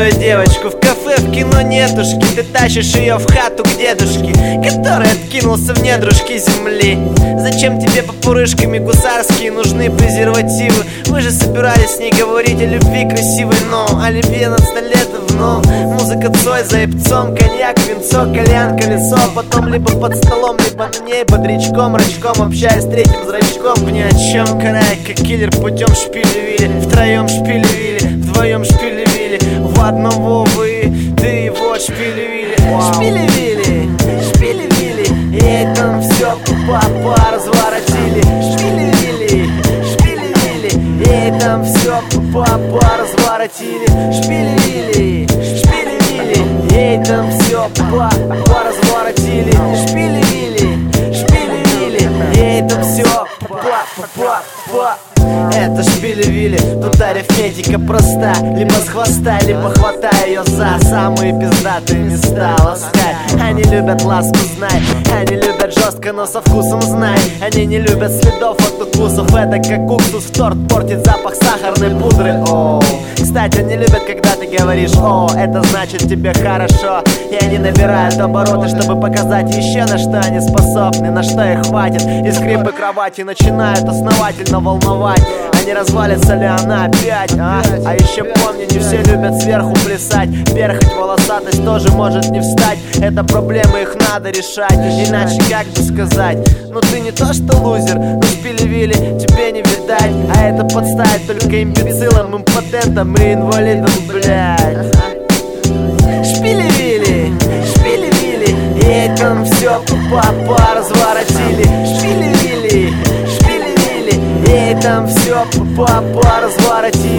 красивую девочку в кафе, в кино нетушки. Ты тащишь ее в хату к дедушке, который откинулся в недружки земли. Зачем тебе попурышками гусарские нужны презервативы? Вы же собирались с ней говорить о любви красивой, но о любви на 100 лет давно. Музыка Цой за епцом, коньяк, винцо, кальян, колесо. Потом либо под столом, либо на ней бодрячком, рачком, общаясь с третьим зрачком. Ни о чем, карай, как киллер, путем шпили-вили. Втроем шпили-вили, вдвоем шпили-вили. В одного вы, ты и вот шпили-вили. Шпили-вили, шпили-вили. Ей там все папа разворотили. Шпили-вили, шпили-вили. Ей там все папа разворотили. Шпили-вили, шпили-вили. Ей там все папа разворотили. Шпили-вили, шпили-вили. Ей там все папа. Это шпили-вили, тут арифметика проста. Либо с хвоста, либо хватай ее за самые пиздатые места. Ласкай, они любят ласку, знай. Они любят жестко, но со вкусом, знай. Они не любят следов от укусов. Это как уксус в торт портит запах сахарной пудры. О, кстати, они любят, когда ты говоришь: о, это значит тебе хорошо. И они набирают обороты, чтобы показать еще на что они способны, на что их хватит. И скрипы кровати начинают основательно волновать. А не развалится ли она опять, а? А еще помни, не все любят сверху плясать. Перхоть, волосатость тоже может не встать. Это проблемы, их надо решать. Иначе как бы сказать: ну ты не то что лузер, ну шпили-вили тебе не видать. А это подставит только имбецилам, импотентам и инвалидам, блядь. Шпили-вили, шпили-вили. Ей там все папа разворотили. Шпили-вили, шпили-вили. Ей там все папа разворотили.